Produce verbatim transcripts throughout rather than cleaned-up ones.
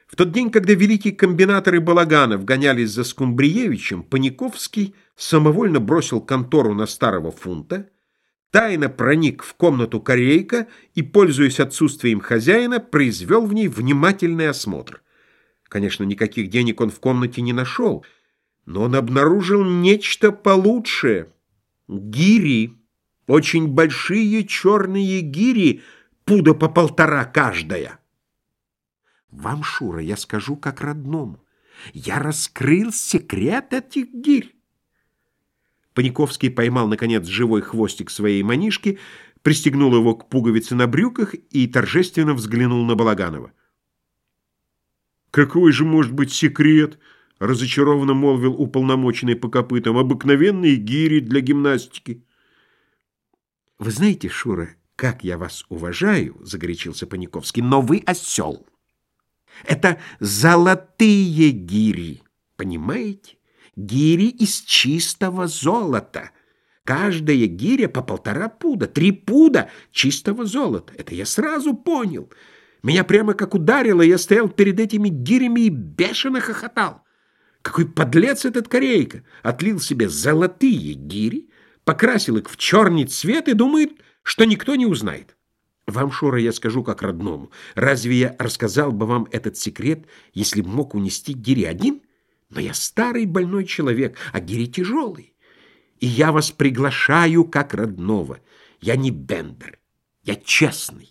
В тот день, когда великие комбинаторы Балаганов гонялись за Скумбриевичем, Паниковский самовольно бросил контору на старого фунта, тайно проник в комнату Корейка и, пользуясь отсутствием хозяина, произвел в ней внимательный осмотр. Конечно, никаких денег он в комнате не нашел, но он обнаружил нечто получше. Гири, очень большие черные гири, пуда по полтора каждая. Вам, Шура, я скажу как родному. Я раскрыл секрет этих гирь. Паниковский поймал, наконец, живой хвостик своей манишки, пристегнул его к пуговице на брюках и торжественно взглянул на Балаганова. «Какой же может быть секрет?» — разочарованно молвил уполномоченный по копытам. «Обыкновенные гири для гимнастики». «Вы знаете, Шура, как я вас уважаю», — загорячился Паниковский, — «но вы осел. Это золотые гири, понимаете? Гири из чистого золота. Каждая гиря по полтора пуда, три пуда чистого золота. Это я сразу понял. Меня прямо как ударило, я стоял перед этими гирями и бешено хохотал. Какой подлец этот Корейка! Отлил себе золотые гири, покрасил их в черный цвет и думает, что никто не узнает. Вам, Шура, я скажу как родному. Разве я рассказал бы вам этот секрет, если бы мог унести гири один? Но я старый больной человек, а гири тяжелые. И я вас приглашаю как родного. Я не Бендер, я честный.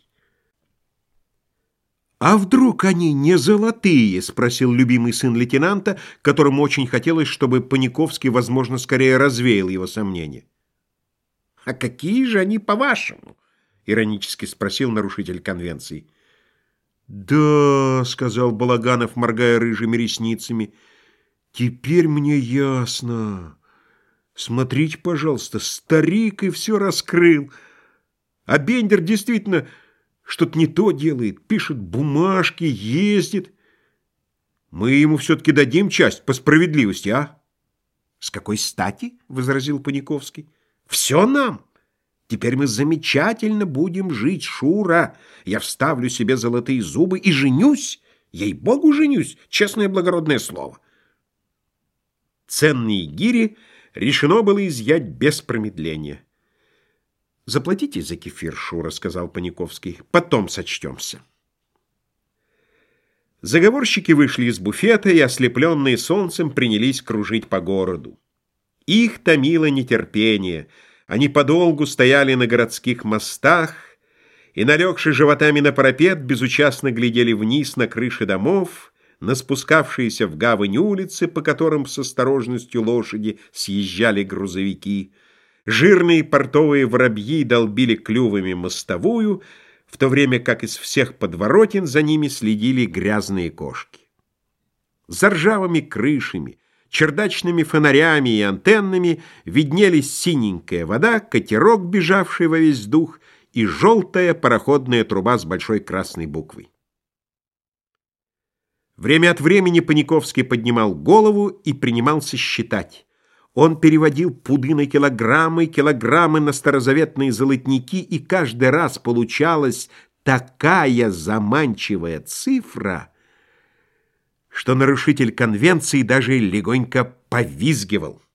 «А вдруг они не золотые?» — спросил любимый сын лейтенанта, которому очень хотелось, чтобы Паниковский, возможно, скорее развеял его сомнения. «А какие же они, по-вашему?» — иронически спросил нарушитель конвенции. «Да», — сказал Балаганов, моргая рыжими ресницами, — «теперь мне ясно. Смотрите, пожалуйста, старик и все раскрыл. А Бендер действительно что-то не то делает, пишет бумажки, ездит. Мы ему все-таки дадим часть по справедливости, а?» «С какой стати?» — возразил Паниковский. «Все нам. Теперь мы замечательно будем жить, Шура. Я вставлю себе золотые зубы и женюсь. Ей-богу, женюсь, честное благородное слово». Ценные гири решено было изъять без промедления. «Заплатите за кефир, Шура», — сказал Паниковский. «Потом сочтемся». Заговорщики вышли из буфета и, ослепленные солнцем, принялись кружить по городу. Их томило нетерпение. Они подолгу стояли на городских мостах и, налегши животами на парапет, безучастно глядели вниз на крыши домов, на спускавшиеся в гавань улицы, по которым с осторожностью лошади съезжали грузовики. Жирные портовые воробьи долбили клювами мостовую, в то время как из всех подворотен за ними следили грязные кошки. За ржавыми крышами, чердачными фонарями и антеннами виднелись синенькая вода, катерок, бежавший во весь дух, и желтая пароходная труба с большой красной буквой. Время от времени Паниковский поднимал голову и принимался считать. Он переводил пуды на килограммы, килограммы на старозаветные золотники, и каждый раз получалась такая заманчивая цифра, что нарушитель конвенции даже легонько повизгивал.